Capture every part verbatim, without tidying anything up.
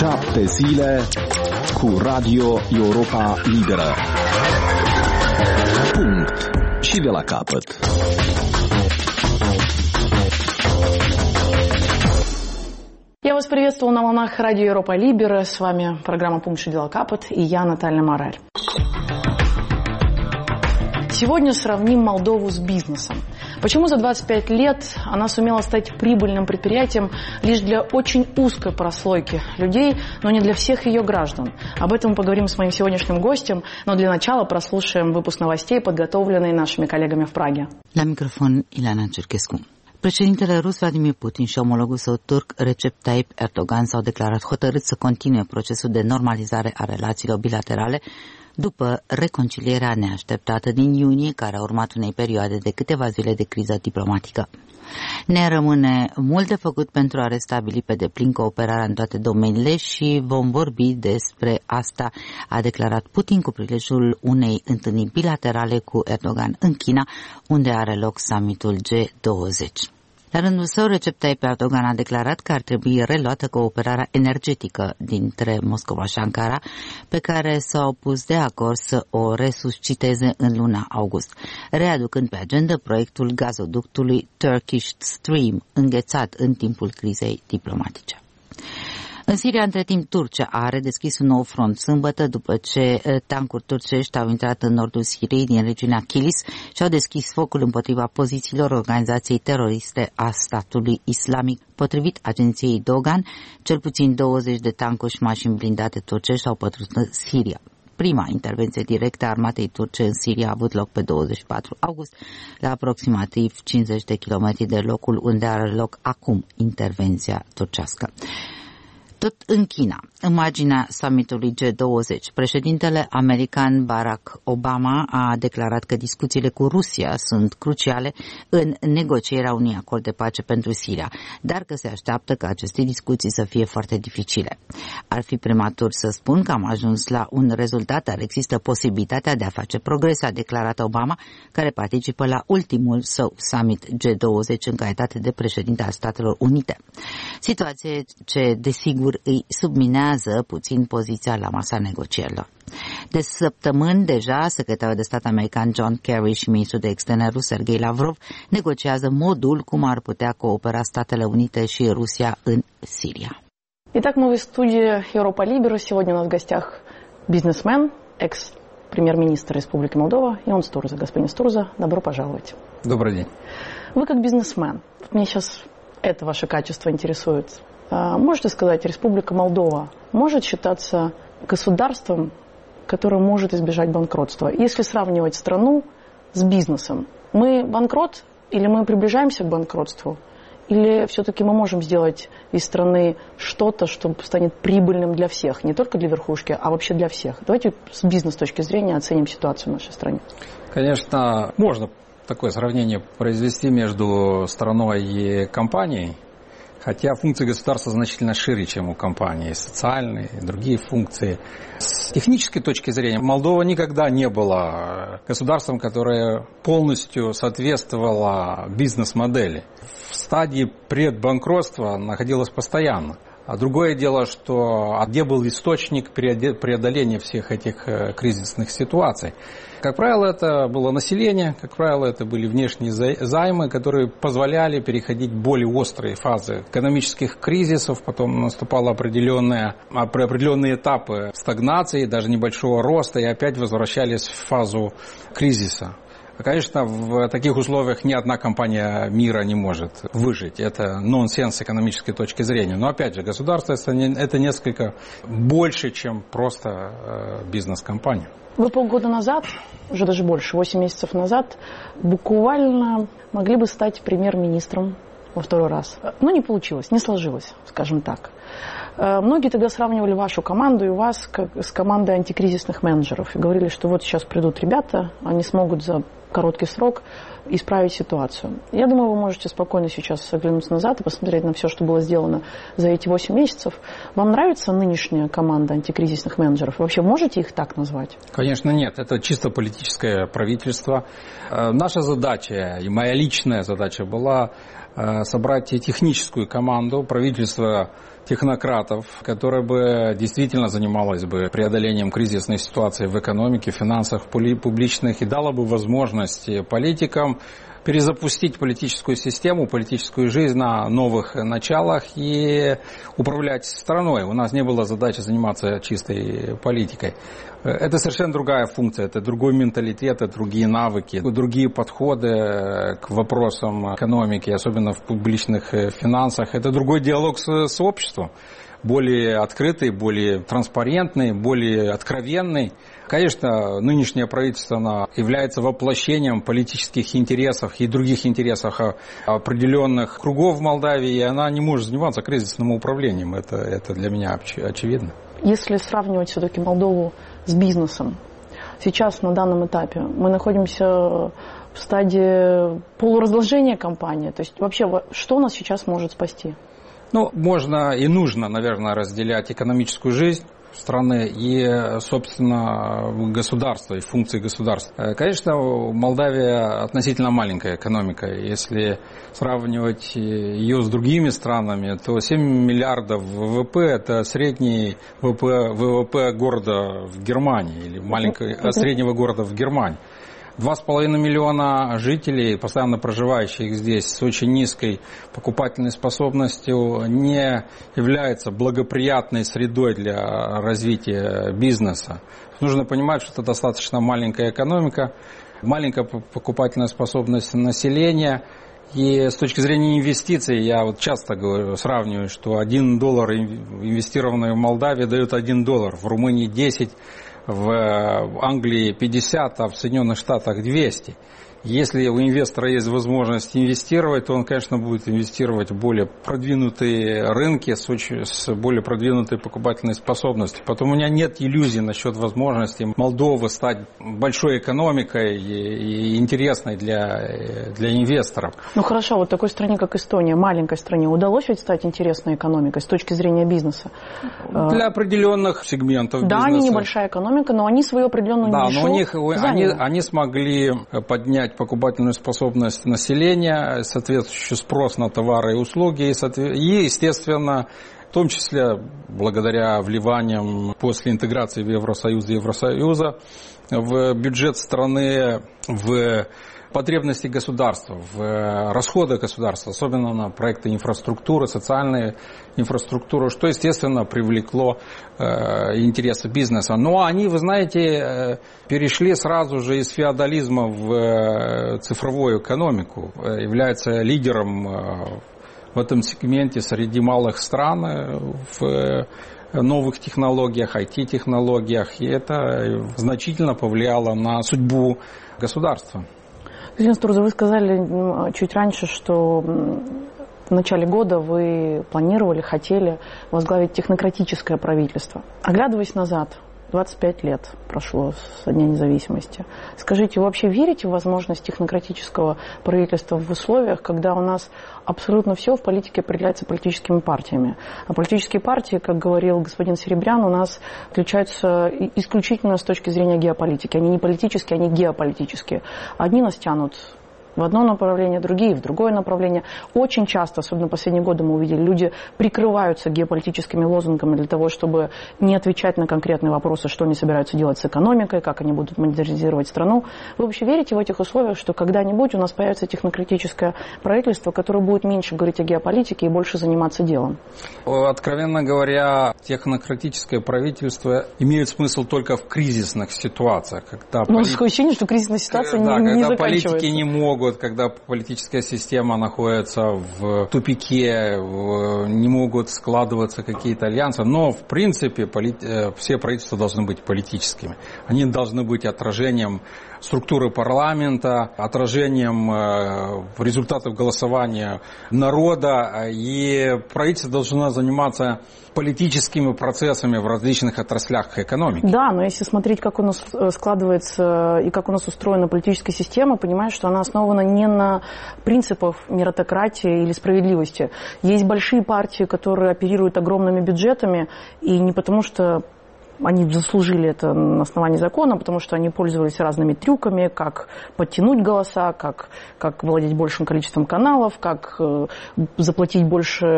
Șapte zile cu Radio Europa Liberă. Punct. Și de la capăt. Я вас приветствую на волнах Радио Европа Либера. С вами программа «Пункт и дела Капот» и я, Наталья Мораль. Сегодня сравним Молдову с бизнесом. Почему за двадцать пять лет она сумела стать прибыльным предприятием лишь для очень узкой прослойки людей, но не для всех ее граждан? Об этом мы поговорим с моим сегодняшним гостем, но для начала прослушаем выпуск новостей, подготовленный нашими коллегами в Праге. La microfon, Ileana Cerchescu. Președintele rus Vladimir Putin și omologul său turc Recep Tayyip Erdogan s-au declarat hotărâți să continue procesul de normalizare a relațiilor bilaterale după reconcilierea neașteptată din iunie, care a urmat unei perioade de câteva zile de criză diplomatică. Ne rămâne mult de făcut pentru a restabili pe deplin cooperarea în toate domeniile și vom vorbi despre asta, a declarat Putin cu prilejul unei întâlniri bilaterale cu Erdogan în China, unde are loc summitul G douăzeci. La rândul său, Recep Tayyip Erdogan a declarat că ar trebui reluată cooperarea energetică dintre Moscova și Ankara, pe care s-au pus de acord să o resusciteze în luna august, readucând pe agenda proiectul gazoductului Turkish Stream, înghețat în timpul crizei diplomatice. În Siria, între timp, Turcia a redeschis un nou front sâmbătă după ce tancuri turcești au intrat în nordul Siriei din regiunea Kilis și au deschis focul împotriva pozițiilor organizației teroriste a statului islamic. Potrivit agenției Dogan, cel puțin douăzeci de tancuri și mașini blindate turcești au pătruns în Siria. Prima intervenție directă a armatei turce în Siria a avut loc pe douăzeci și patru august, la aproximativ cincizeci de kilometri de locul unde are loc acum intervenția turcească. Tot în China, în marginea summitului G douăzeci, președintele american Barack Obama a declarat că discuțiile cu Rusia sunt cruciale în negocierea unui acord de pace pentru Siria, dar că se așteaptă ca aceste discuții să fie foarte dificile. Ar fi prematur să spun că am ajuns la un rezultat, dar există posibilitatea de a face progrese, a declarat Obama, care participă la ultimul său summit G douăzeci în calitate de președinte al Statelor Unite. Situație ce, desigur, îi subminează puțin poziția la masa negocierilor. De săptămâni deja, secretarul de stat american John Kerry și ministrul de externe rus Sergei Lavrov negociază modul cum ar putea coopera Statele Unite și Rusia în Сирия. Итак, мы в студии Европа Либера. Сегодня у нас в гостях бизнесмен, экс-премьер-министр Республики Молдова Ион Стурза. Господин Стурза, добро пожаловать. Добрый день. Вы как бизнесмен, мне сейчас это ваше качество интересует. Можете сказать, Республика Молдова может считаться государством, которое может избежать банкротства? Если сравнивать страну с бизнесом, мы банкрот или мы приближаемся к банкротству? Или все-таки мы можем сделать из страны что-то, что станет прибыльным для всех, не только для верхушки, а вообще для всех? Давайте с бизнес-точки зрения оценим ситуацию в нашей стране. Конечно, можно такое сравнение произвести между страной и компанией. Хотя функции государства значительно шире, чем у компании, социальные и другие функции. С технической точки зрения, Молдова никогда не была государством, которое полностью соответствовало бизнес-модели. В стадии предбанкротства находилась постоянно. А другое дело, что где был источник преодоления всех этих кризисных ситуаций. Как правило, это было население, как правило, это были внешние займы, которые позволяли переходить в более острые фазы экономических кризисов. Потом наступали определенные, определенные этапы стагнации, даже небольшого роста, и опять возвращались в фазу кризиса. Конечно, в таких условиях ни одна компания мира не может выжить. Это нонсенс с экономической точки зрения. Но опять же, государство это несколько больше, чем просто бизнес-компания. Вы полгода назад, уже даже больше, восемь месяцев назад, буквально могли бы стать премьер-министром во второй раз. Но не получилось, не сложилось, скажем так. Многие тогда сравнивали вашу команду и вас с командой антикризисных менеджеров. И говорили, что вот сейчас придут ребята, они смогут за короткий срок исправить ситуацию. Я думаю, вы можете спокойно сейчас оглянуться назад и посмотреть на все, что было сделано за эти восемь месяцев. Вам нравится нынешняя команда антикризисных менеджеров? Вы вообще можете их так назвать? Конечно, нет. Это чисто политическое правительство. Наша задача и моя личная задача была собрать техническую команду. Правительство технократов, которая бы действительно занималась бы преодолением кризисной ситуации в экономике, финансах, публичных, и дала бы возможность политикам перезапустить политическую систему, политическую жизнь на новых началах и управлять страной. У нас не было задачи заниматься чистой политикой. Это совершенно другая функция, это другой менталитет, это другие навыки, другие подходы к вопросам экономики, особенно в публичных финансах. Это другой диалог с, с обществом, более открытый, более транспарентный, более откровенный. Конечно, нынешнее правительство оно является воплощением политических интересов и других интересов определенных кругов в Молдавии, и она не может заниматься кризисным управлением. Это, это для меня очевидно. Если сравнивать все-таки Молдову с бизнесом, сейчас на данном этапе мы находимся в стадии полуразложения компании. То есть вообще, что нас сейчас может спасти? Ну, можно и нужно, наверное, разделять экономическую жизнь страны и, собственно, государство и функции государства. Конечно, Молдавия относительно маленькая экономика. Если сравнивать ее с другими странами, то семь миллиардов ВВП – это средний ВВП, ВВП города в Германии или маленького, среднего города в Германии. Два с половиной миллиона жителей, постоянно проживающих здесь, с очень низкой покупательной способностью, не является благоприятной средой для развития бизнеса. Нужно понимать, что это достаточно маленькая экономика, маленькая покупательная способность населения. И с точки зрения инвестиций, я вот часто говорю, сравниваю, что один доллар, инвестированный в Молдавии, дает один доллар, в Румынии десять, в Англии пятьдесят, а в Соединенных Штатах двести. Если у инвестора есть возможность инвестировать, то он, конечно, будет инвестировать в более продвинутые рынки с, очень, с более продвинутой покупательной способностью. Поэтому у меня нет иллюзий насчет возможности Молдовы стать большой экономикой и, и интересной для, для инвесторов. Ну хорошо, вот такой стране, как Эстония, маленькой стране, удалось ведь стать интересной экономикой с точки зрения бизнеса? Для определенных сегментов да, бизнеса. Да, они небольшая экономика, но они свою определенную да, нишу но у них, они, заняли. они смогли поднять покупательную способность населения, соответствующий спрос на товары и услуги, и, естественно, в том числе благодаря вливаниям после интеграции в Евросоюз и Евросоюза в бюджет страны, в потребности государства, в расходы государства, особенно на проекты инфраструктуры, социальные инфраструктуры, что, естественно, привлекло э, интересы бизнеса. Но они, вы знаете, э, перешли сразу же из феодализма в э, цифровую экономику, э, являются лидером э, в этом сегменте среди малых стран в э, новых технологиях, ай ти-технологиях, и это значительно повлияло на судьбу государства. Господин Стурза, вы сказали чуть раньше, что в начале года вы планировали, хотели возглавить технократическое правительство. Оглядываясь назад, двадцать пять лет прошло со дня независимости. Скажите, вы вообще верите в возможность технократического правительства в условиях, когда у нас абсолютно все в политике определяется политическими партиями? А политические партии, как говорил господин Серебрян, у нас отличаются исключительно с точки зрения геополитики. Они не политические, они геополитические. Одни нас тянут в одно направление, другие в другое направление. Очень часто, особенно в последние годы мы увидели, люди прикрываются геополитическими лозунгами для того, чтобы не отвечать на конкретные вопросы, что они собираются делать с экономикой, как они будут модернизировать страну. Вы вообще верите в этих условиях, что когда-нибудь у нас появится технократическое правительство, которое будет меньше говорить о геополитике и больше заниматься делом? Откровенно говоря, технократическое правительство имеет смысл только в кризисных ситуациях. Когда Но полит... такое ощущение, что кризисная ситуация да, не, не когда заканчивается. Политики не могут, когда политическая система находится в тупике, не могут складываться какие-то альянсы. Но, в принципе, полит... все правительства должны быть политическими. Они должны быть отражением структуры парламента, отражением результатов голосования народа, и правительство должно заниматься политическими процессами в различных отраслях экономики. Да, но если смотреть, как у нас складывается и как у нас устроена политическая система, понимаешь, что она основана не на принципах меритократии или справедливости. Есть большие партии, которые оперируют огромными бюджетами, и не потому что Они заслужили это на основании закона, потому что они пользовались разными трюками, как подтянуть голоса, как, как владеть большим количеством каналов, как э, заплатить больше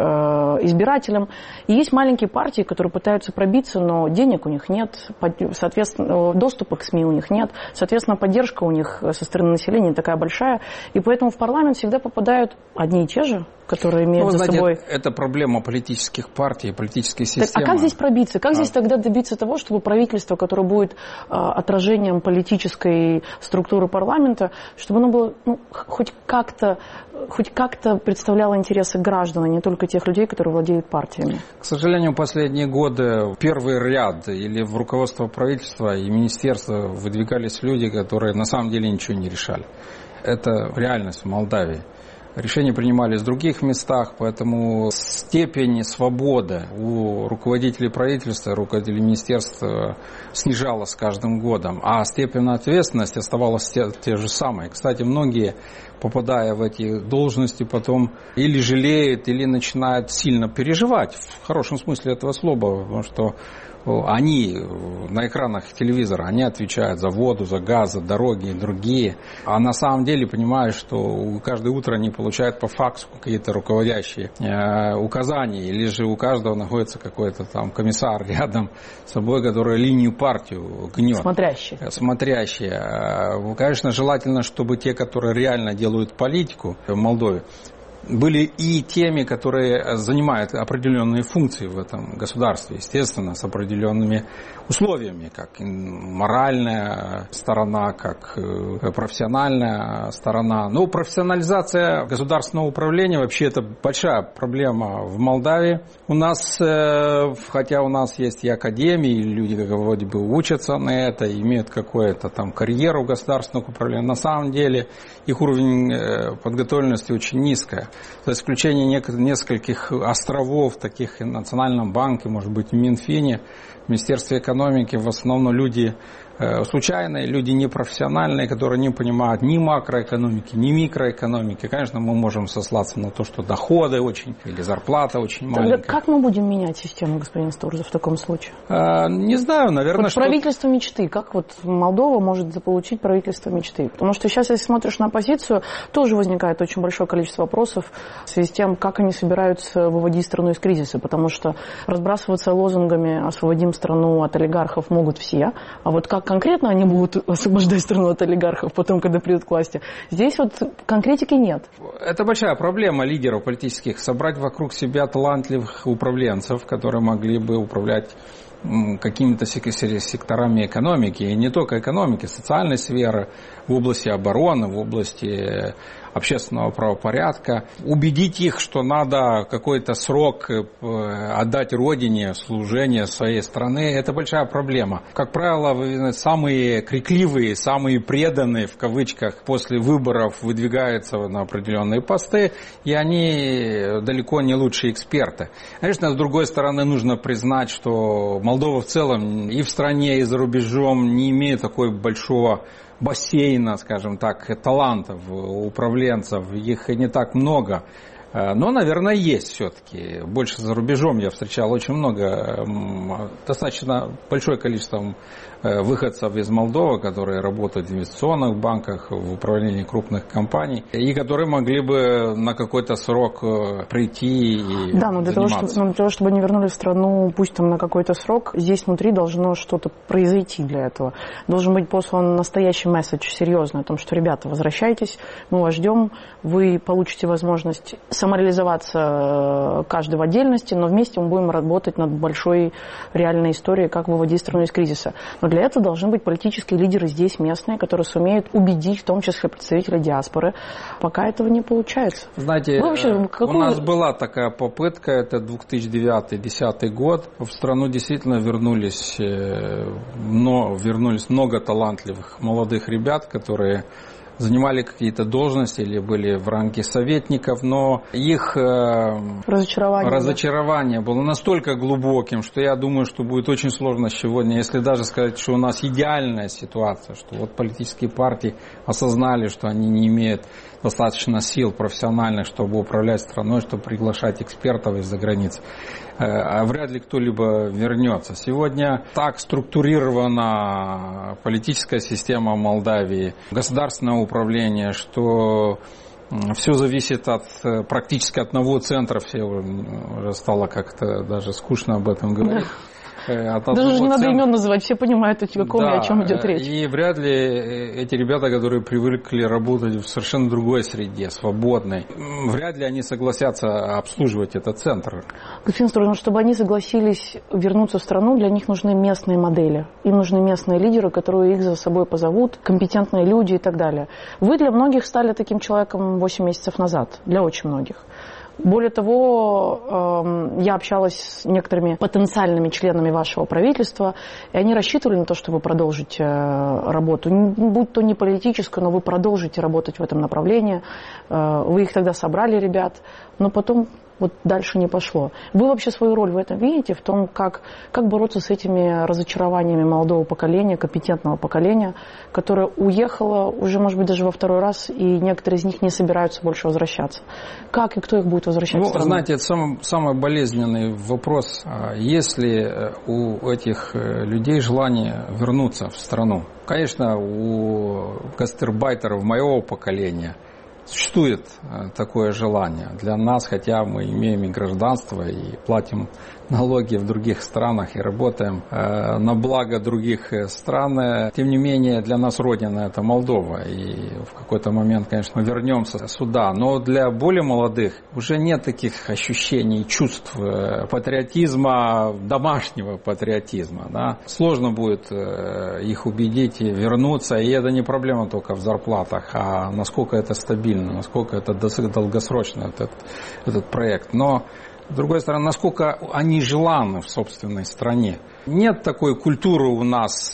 э, избирателям. И есть маленькие партии, которые пытаются пробиться, но денег у них нет, соответственно, доступа к СМИ у них нет, соответственно, поддержка у них со стороны населения такая большая. И поэтому в парламент всегда попадают одни и те же, которые имеют ну, за знаете, собой... Это проблема политических партий, политической системы. Так, а как здесь пробиться? Как а... здесь тогда добиться того, чтобы правительство, которое будет а, отражением политической структуры парламента, чтобы оно было ну, хоть как-то хоть как-то представляло интересы граждан, а не только тех людей, которые владеют партиями? К сожалению, последние годы в первый ряд или в руководство правительства и министерства выдвигались люди, которые на самом деле ничего не решали. Это реальность в Молдавии. Решения принимались в других местах, поэтому степень свободы у руководителей правительства, руководителей министерства снижалась с каждым годом, а степень ответственности оставалась те, те же самые. Кстати, многие, попадая в эти должности, потом или жалеют, или начинают сильно переживать, в хорошем смысле этого слова, потому что они на экранах телевизора, они отвечают за воду, за газ, за дороги и другие. А на самом деле понимают, что каждое утро они получают по факсу какие-то руководящие э, указания. Или же у каждого находится какой-то там комиссар рядом с собой, который линию партию гнет. Смотрящий. Смотрящий. Конечно, желательно, чтобы те, которые реально делают политику в Молдове, были и теми, которые занимают определенные функции в этом государстве, естественно, с определенными условиями, как моральная сторона, как профессиональная сторона. Но профессионализация государственного управления вообще это большая проблема в Молдавии. У нас, хотя у нас есть и академии, и люди как вроде бы учатся на это, имеют какую-то там карьеру государственного управления, на самом деле их уровень подготовленности очень низкий. За исключением нескольких островов, таких в Национальном банке, может быть, в Минфине, в Министерстве экономики, в основном люди случайные, люди непрофессиональные, которые не понимают ни макроэкономики, ни микроэкономики. Конечно, мы можем сослаться на то, что доходы очень, или зарплата очень маленькая. Тогда как мы будем менять систему, господин Сторзов, в таком случае? А, не знаю, наверное, вот что... Правительство мечты. Как вот Молдова может заполучить правительство мечты? Потому что сейчас, если смотришь на оппозицию, тоже возникает очень большое количество вопросов в связи с тем, как они собираются выводить страну из кризиса. Потому что разбрасываться лозунгами «освободим страну от олигархов» могут все. А вот как конкретно они будут освобождать страну от олигархов потом, когда придут к власти, здесь вот конкретики нет. Это большая проблема лидеров политических. Собрать вокруг себя талантливых управленцев, которые могли бы управлять какими-то секторами экономики, и не только экономики, социальной сферы, в области обороны, в области общественного правопорядка, убедить их, что надо какой-то срок отдать родине, служение своей страны, это большая проблема. Как правило, самые крикливые, самые преданные, в кавычках, после выборов выдвигаются на определенные посты, и они далеко не лучшие эксперты. Конечно, с другой стороны, нужно признать, что Молдова в целом и в стране, и за рубежом не имеет такой большого бассейна, скажем так, талантов, управленцев, их не так много. Но, наверное, есть все-таки. Больше за рубежом я встречал очень много, достаточно большое количество выходцев из Молдовы, которые работают в инвестиционных банках, в управлении крупных компаний, и которые могли бы на какой-то срок прийти и да, но для того, чтобы, ну, для того, чтобы они вернулись в страну, пусть там на какой-то срок, здесь внутри должно что-то произойти для этого. Должен быть послан настоящий месседж серьезный о том, что, ребята, возвращайтесь, мы вас ждем, вы получите возможность самореализоваться каждый в отдельности, но вместе мы будем работать над большой реальной историей, как выводить страну из кризиса. Но для этого должны быть политические лидеры здесь, местные, которые сумеют убедить, в том числе представителей диаспоры. Пока этого не получается. Знаете, вообще, какой... у нас была такая попытка, это две тысячи девятый — две тысячи десятый год. В страну действительно вернулись, но, вернулись много талантливых молодых ребят, которые занимали какие-то должности или были в ранге советников, но их разочарование, разочарование было настолько глубоким, что я думаю, что будет очень сложно сегодня, если даже сказать, что у нас идеальная ситуация, что вот политические партии осознали, что они не имеют достаточно сил профессиональных, чтобы управлять страной, чтобы приглашать экспертов из-за границы. А вряд ли кто-либо вернется. Сегодня так структурирована политическая система Молдавии, государственное управление, что все зависит от практически одного центра. Все уже стало как-то даже скучно об этом говорить. Даже не надо имен называть, все понимают, о каком да, и о чем идет речь. И вряд ли эти ребята, которые привыкли работать в совершенно другой среде, свободной, вряд ли они согласятся обслуживать этот центр. Господин Строгин, чтобы они согласились вернуться в страну, для них нужны местные модели. Им нужны местные лидеры, которые их за собой позовут, компетентные люди и так далее. Вы для многих стали таким человеком восемь месяцев назад, для очень многих. Более того, я общалась с некоторыми потенциальными членами вашего правительства, и они рассчитывали на то, что вы продолжите работу. Будь то не политическую, но вы продолжите работать в этом направлении. Вы их тогда собрали, ребят, но потом вот дальше не пошло. Вы вообще свою роль в этом видите, в том, как, как бороться с этими разочарованиями молодого поколения, компетентного поколения, которое уехало уже, может быть, даже во второй раз, и некоторые из них не собираются больше возвращаться. Как и кто их будет возвращать ну, в страну? Знаете, это самый, самый болезненный вопрос. Если у этих людей желание вернуться в страну, конечно, у гастарбайтеров моего поколения существует такое желание для нас, хотя мы имеем и гражданство, и платим налоги в других странах, и работаем на благо других стран. Тем не менее, для нас родина – это Молдова, и в какой-то момент, конечно, мы вернемся сюда. Но для более молодых уже нет таких ощущений, чувств патриотизма, домашнего патриотизма. Да? Сложно будет их убедить и вернуться, и это не проблема только в зарплатах, а насколько это стабильно, насколько это долгосрочно, этот, этот проект. Но с другой стороны, насколько они желанны в собственной стране. Нет такой культуры у нас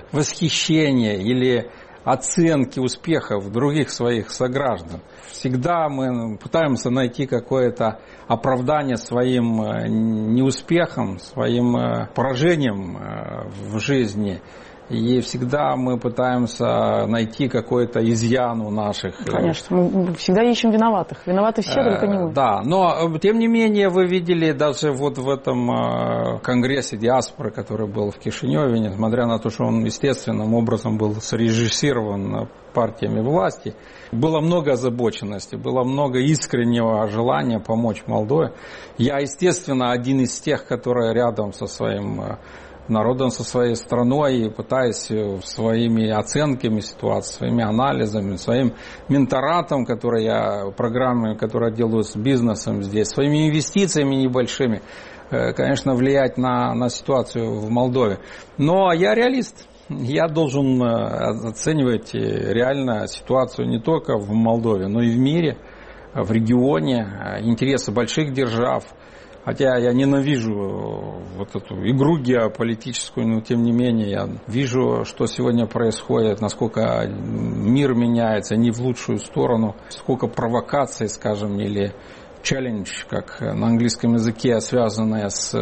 восхищения или оценки успехов других своих сограждан. Всегда мы пытаемся найти какое-то оправдание своим неуспехам, своим поражениям в жизни. И всегда мы пытаемся найти какой-то изъян у наших. Конечно, мы всегда ищем виноватых. Виноваты все, только не мы. Да, но тем не менее вы видели даже вот в этом конгрессе диаспоры, который был в Кишиневе, несмотря на то, что он естественным образом был срежиссирован партиями власти, было много озабоченности, было много искреннего желания помочь Молдове. Я, естественно, один из тех, который рядом со своим народом, со своей страной, и пытаясь своими оценками ситуации, своими анализами, своим менторатом, который я, программой, которую я делаю с бизнесом здесь, своими инвестициями небольшими, конечно, влиять на, на ситуацию в Молдове. Но я реалист. Я должен оценивать реально ситуацию не только в Молдове, но и в мире, в регионе, интересы больших держав. Хотя я ненавижу вот эту игру геополитическую, но тем не менее я вижу, что сегодня происходит, насколько мир меняется не в лучшую сторону, сколько провокаций, скажем, или challenge, как на английском языке, связанная с,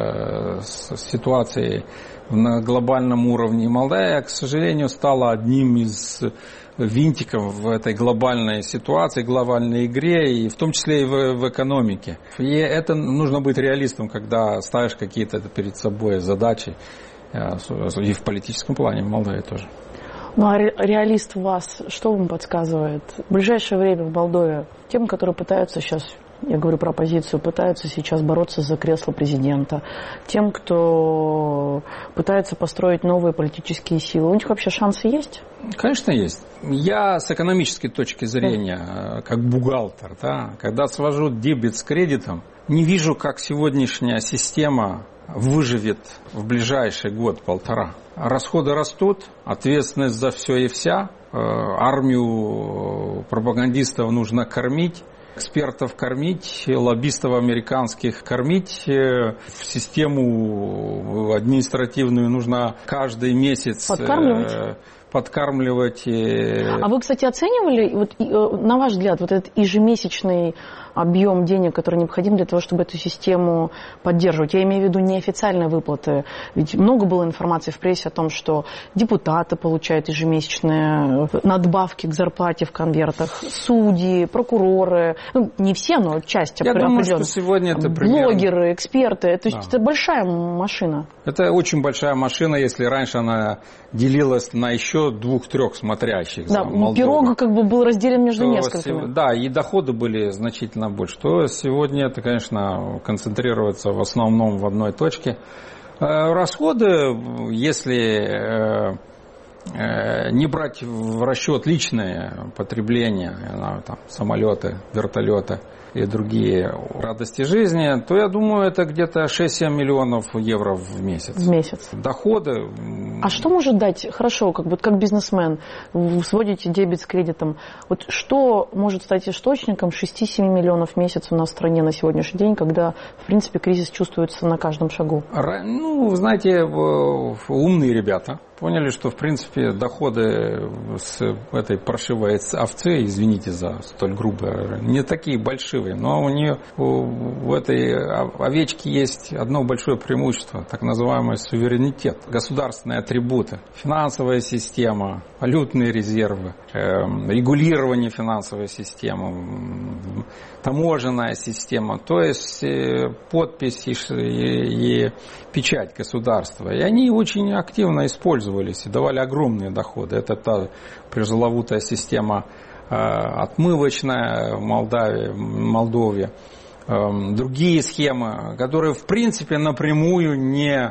с ситуацией на глобальном уровне. Молдавия, к сожалению, стала одним из винтиков в этой глобальной ситуации, глобальной игре, и в том числе и в, в экономике. И это нужно быть реалистом, когда ставишь какие-то перед собой задачи, и в политическом плане в Молдавии тоже. Ну а реалист в вас, что вам подсказывает? В ближайшее время в Молдове тем, которые пытаются сейчас, я говорю про оппозицию, пытаются сейчас бороться за кресло президента, тем, кто пытается построить новые политические силы, у них вообще шансы есть? Конечно, есть. Я с экономической точки зрения, как бухгалтер, да, когда свожу дебет с кредитом, не вижу, как сегодняшняя система выживет в ближайший год-полтора. Расходы растут, ответственность за все и вся, армию пропагандистов нужно кормить, экспертов кормить, лоббистов американских кормить, в систему административную нужно каждый месяц подкармливать. подкармливать. А вы, кстати, оценивали, вот, на ваш взгляд, вот этот ежемесячный объем денег, который необходим для того, чтобы эту систему поддерживать? Я имею в виду неофициальные выплаты. Ведь много было информации в прессе о том, что депутаты получают ежемесячные надбавки к зарплате в конвертах, судьи, прокуроры, ну, не все, но часть Я определенных. думаю, что сегодня это примерно... Блогеры, эксперты. То есть да. это большая машина. Это очень большая машина, если раньше она делилась на еще двух-трех смотрящих. Да, пирог как бы был разделен между то несколькими. С... Да, и доходы были значительно больше. То сегодня это, конечно, концентрируется в основном в одной точке. Расходы, если не брать в расчет личное потребление, там, самолеты, вертолеты и другие радости жизни, то я думаю, это где-то шесть-семь миллионов евро в месяц. В месяц. Доходы. А что может дать, хорошо, как, вот, как бизнесмен, вы сводите дебет с кредитом, вот что может стать источником шесть-семь миллионов в месяц у нас в стране на сегодняшний день, когда, в принципе, кризис чувствуется на каждом шагу? Ну, знаете, умные ребята поняли, что, в принципе, доходы с этой паршивой овцы, извините за столь грубое, не такие большие, но у нее, у этой овечки есть одно большое преимущество, так называемый суверенитет, государственные атрибуты, финансовая система, валютные резервы, регулирование финансовой системы, таможенная система, то есть подпись и, и печать государства. И они очень активно использовались и давали огромные доходы. Это та пресловутая система э, отмывочная в Молдавии, Молдове. Э, другие схемы, которые в принципе напрямую не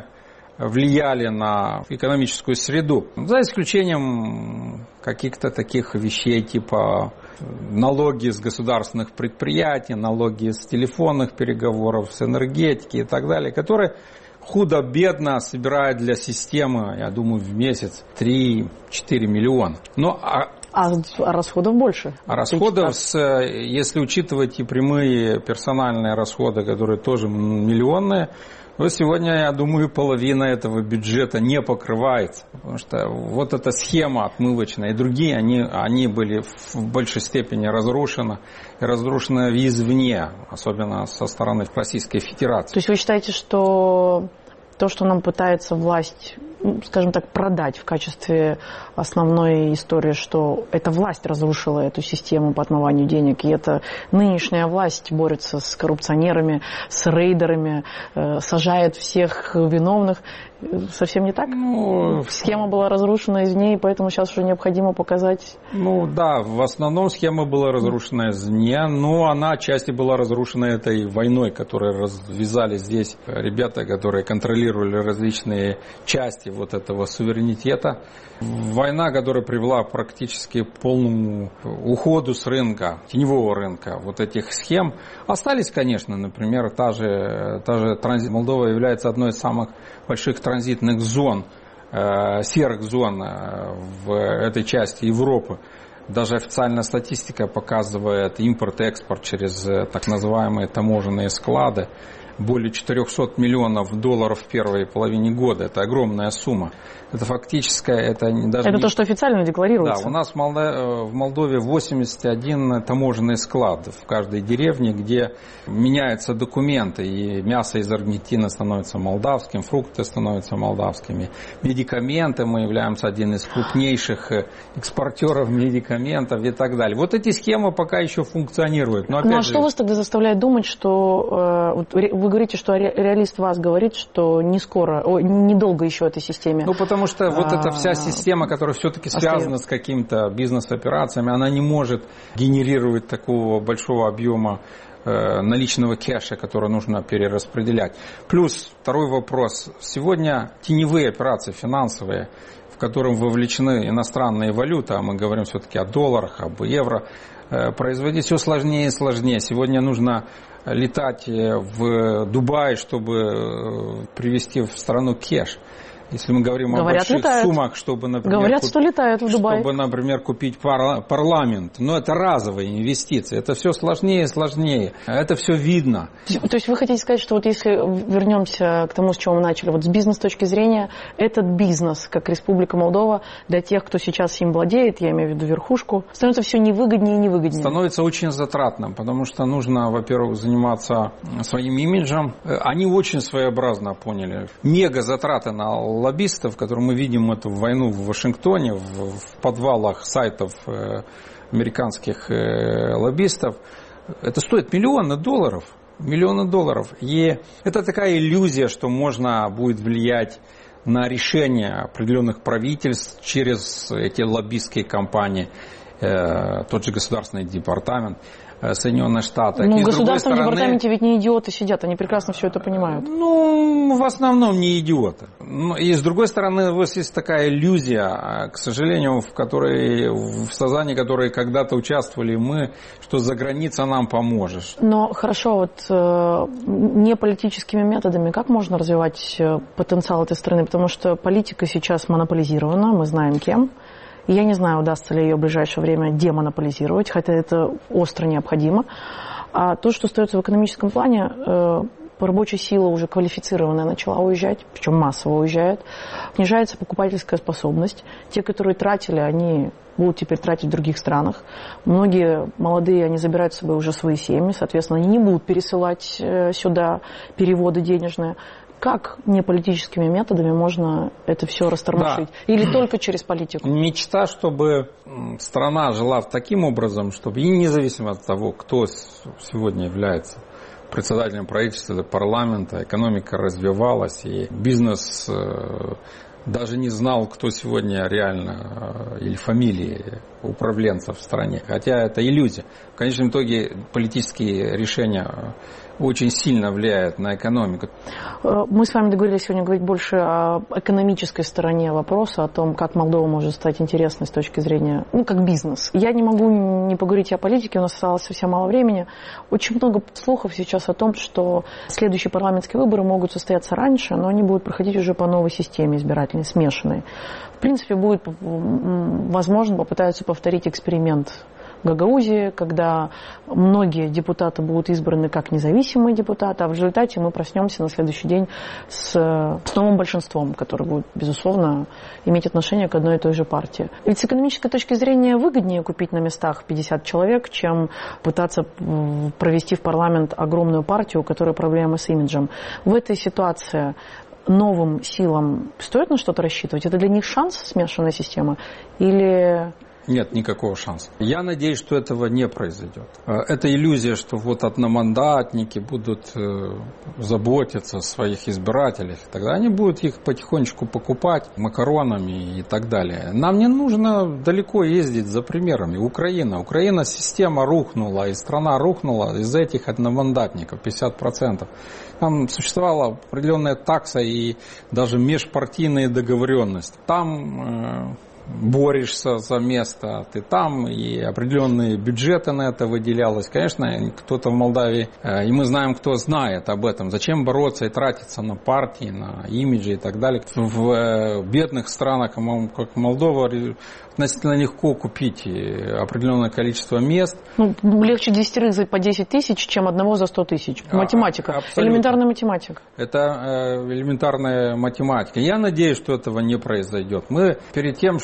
влияли на экономическую среду. За исключением каких-то таких вещей типа налоги с государственных предприятий, налоги с телефонных переговоров, с энергетики и так далее, которые худо-бедно собирают для системы, я думаю, в месяц три-четыре миллиона. Но, а, а, а расходов больше? А расходов, с, если учитывать и прямые персональные расходы, которые тоже миллионные, то сегодня, я думаю, половина этого бюджета не покрывается. Потому что вот эта схема отмывочная и другие, они, они были в большей степени разрушены. И разрушены извне, особенно со стороны Российской Федерации. То есть вы считаете, что то, что нам пытается власть, скажем так, продать в качестве основной истории, что эта власть разрушила эту систему по отмыванию денег, и эта нынешняя власть борется с коррупционерами, с рейдерами, э, сажает всех виновных, совсем не так? Ну, схема была разрушена извне, и поэтому сейчас уже необходимо показать... Ну да, в основном схема была разрушена извне, но она отчасти была разрушена этой войной, которую развязали здесь ребята, которые контролировали различные части вот этого суверенитета. Война, которая привела практически к полному уходу с рынка, теневого рынка вот этих схем. Остались, конечно, например, та же, та же транзит. Молдова является одной из самых больших транзитных зон, э, серых зон в этой части Европы. Даже официальная статистика показывает импорт-экспорт через так называемые таможенные склады. Более четырехсот миллионов долларов в первой половине года. Это огромная сумма. Это фактически... Это, даже это не... то, что официально декларируется. Да, у нас в Молдове восемьдесят один таможенный склад в каждой деревне, где меняются документы, и мясо из Аргентины становится молдавским, фрукты становятся молдавскими, медикаменты, мы являемся одним из крупнейших экспортеров медикаментов и так далее. Вот эти схемы пока еще функционируют. Но, опять ну а же... что вас тогда заставляет думать, что... Вы говорите, что реалист вас говорит, что не скоро, о, недолго еще этой системе... Ну, потому что вот эта вся система, которая все-таки связана с какими-то бизнес-операциями, она не может генерировать такого большого объема э, наличного кэша, который нужно перераспределять. Плюс второй вопрос. Сегодня теневые операции финансовые, в которых вовлечены иностранные валюты, а мы говорим все-таки о долларах, об евро, э, производить все сложнее и сложнее. Сегодня нужно летать в Дубай, чтобы привезти в страну кэш. Если мы говорим Говорят, о больших летают. суммах, чтобы, например, Говорят, куп... что летают в Дубай. чтобы, например, купить парла... парламент, но это разовые инвестиции, это все сложнее и сложнее, это все видно. То есть вы хотите сказать, что вот если вернемся к тому, с чего мы начали, вот с бизнес точки зрения, этот бизнес, как Республика Молдова, для тех, кто сейчас им владеет, я имею в виду верхушку, становится все невыгоднее и невыгоднее? Становится очень затратным, потому что нужно, во-первых, заниматься своим имиджем. Они очень своеобразно поняли. Мега затраты на лоббистов, которые мы видим эту войну в Вашингтоне, в, в подвалах сайтов э, американских э, лоббистов, это стоит миллионы долларов. Миллионы долларов. И это такая иллюзия, что можно будет влиять на решения определенных правительств через эти лоббистские компании, э, тот же Государственный департамент Соединенных Штатов. Ну, в Государственном стороны, департаменте ведь не идиоты сидят, они прекрасно все это понимают. Ну, в основном не идиоты. И с другой стороны, у вас есть такая иллюзия, к сожалению, в которой, в создании которой когда-то участвовали мы, что за граница нам поможет. Но хорошо, вот не политическими методами, как можно развивать потенциал этой страны? Потому что политика сейчас монополизирована, мы знаем кем. И я не знаю, удастся ли ее в ближайшее время демонополизировать, хотя это остро необходимо. А то, что остается в экономическом плане, рабочая сила уже квалифицированная начала уезжать, причем массово уезжает. Снижается покупательская способность. Те, которые тратили, они будут теперь тратить в других странах. Многие молодые, они забирают с собой уже свои семьи, соответственно, они не будут пересылать сюда переводы денежные. Как неполитическими методами можно это все растормошить? Да. Или только через политику? Мечта, чтобы страна жила таким образом, чтобы и независимо от того, кто сегодня является председателем правительства или парламента, экономика развивалась, и бизнес даже не знал, кто сегодня реально, или фамилии управленцев в стране. Хотя это иллюзия. В конечном итоге политические решения очень сильно влияют на экономику. Мы с вами договорились сегодня говорить больше о экономической стороне вопроса, о том, как Молдова может стать интересной с точки зрения, ну, как бизнес. Я не могу не поговорить о политике, у нас осталось совсем мало времени. Очень много слухов сейчас о том, что следующие парламентские выборы могут состояться раньше, но они будут проходить уже по новой системе избирательной, смешанной. В принципе, будет возможно, попытаются повторить эксперимент в Гагаузии, когда многие депутаты будут избраны как независимые депутаты, а в результате мы проснемся на следующий день с, с новым большинством, которое будет, безусловно, иметь отношение к одной и той же партии. Ведь с экономической точки зрения выгоднее купить на местах пятьдесят человек, чем пытаться провести в парламент огромную партию, у которой проблемы с имиджем. В этой ситуации новым силам стоит на что-то рассчитывать? Это для них шанс, смешанная система? Или... Нет никакого шанса. Я надеюсь, что этого не произойдет. Это иллюзия, что вот одномандатники будут заботиться о своих избирателях. Тогда они будут их потихонечку покупать макаронами и так далее. Нам не нужно далеко ездить за примерами. Украина. Украина система рухнула, и страна рухнула из-за этих одномандатников, пятьдесят процентов. Там существовала определенная такса и даже межпартийные договоренности. Там... борешься за место, ты там, и определенные бюджеты на это выделялось. Конечно, кто-то в Молдавии, и мы знаем, кто знает об этом, зачем бороться и тратиться на партии, на имиджи и так далее. В бедных странах, как Молдова, относительно легко купить определенное количество мест. Ну, легче десятерых по десять тысяч, чем одного за сто тысяч. Математика. Абсолютно. Элементарная математика. Это элементарная математика. Я надеюсь, что этого не произойдет. Мы перед тем,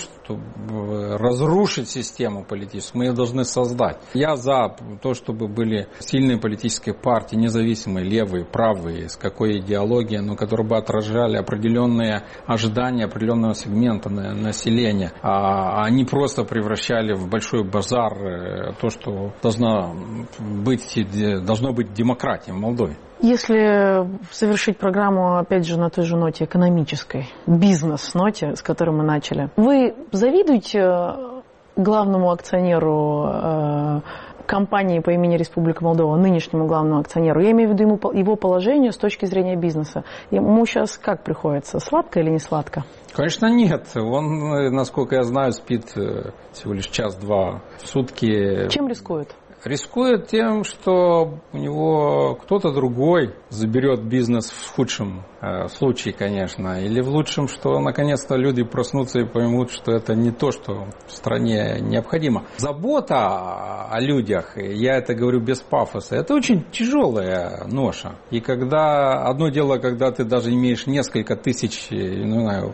чтобы разрушить систему политическую, мы ее должны создать. Я за то, чтобы были сильные политические партии, независимые, левые, правые, с какой идеологией, но которые бы отражали определенные ожидания определенного сегмента населения, а они просто превращали в большой базар то, что должно быть, должно быть демократией в Молдове. Если завершить программу, опять же, на той же ноте экономической, бизнес-ноте, с которой мы начали, вы завидуете главному акционеру э, компании по имени Республика Молдова, нынешнему главному акционеру? Я имею в виду ему, его положение с точки зрения бизнеса. Ему сейчас как приходится, сладко или не сладко? Конечно, нет. Он, насколько я знаю, спит всего лишь час-два в сутки. Чем рискует? Рискует тем, что у него кто-то другой заберет бизнес в худшем э, случае, конечно, или в лучшем, что наконец-то люди проснутся и поймут, что это не то, что в стране необходимо. Забота о людях, я это говорю без пафоса, это очень тяжелая ноша. И когда одно дело, когда ты даже имеешь несколько тысяч, не знаю,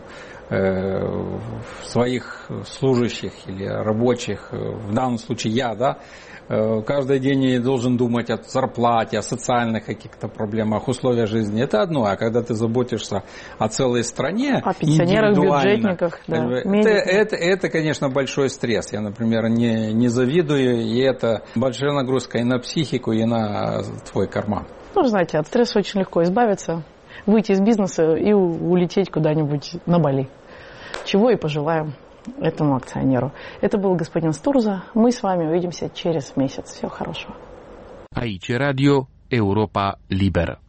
своих служащих или рабочих, в данном случае я, да, каждый день я должен думать о зарплате, о социальных каких-то проблемах, условиях жизни. Это одно, а когда ты заботишься о целой стране, о пенсионерах, бюджетниках, да, это, это, это, конечно, большой стресс. Я, например, не, не завидую, и это большая нагрузка и на психику, и на твой карман. Ну, знаете, от стресса очень легко избавиться, выйти из бизнеса и улететь куда-нибудь на Бали. Чего и пожелаем этому акционеру. Это был господин Стурза. Мы с вами увидимся через месяц. Всего хорошего. Aici Radio Europa Liberă.